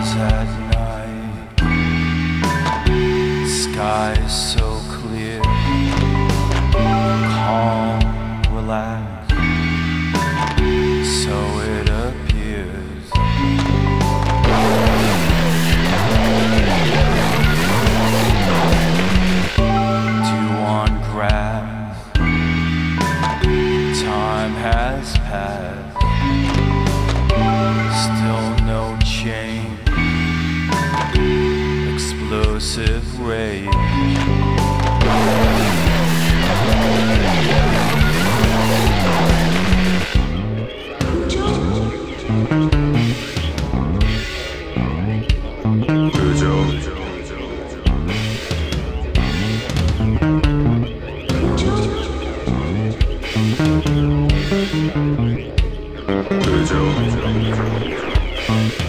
at night, sky is so clear, calm, relaxed, so it appears. Do you want grass? Time has passed, still no change, explosive rage. Joe.